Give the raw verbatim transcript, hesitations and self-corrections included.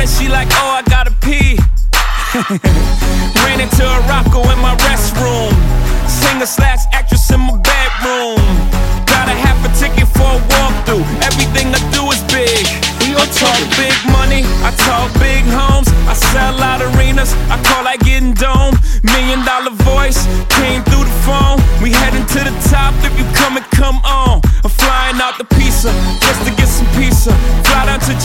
and she like, oh, I gotta pee. Ran into a Rocco in my restroom. Singer slash actress in my bedroom. Got a half a ticket for a walkthrough. Everything I do is big. I talk big money, I talk big homes. I sell out arenas, I call that getting dome. Million dollar voice came through the phone. We heading to the top, if you come and come on. I'm flying out the pizza just to get some pizza. Fly down to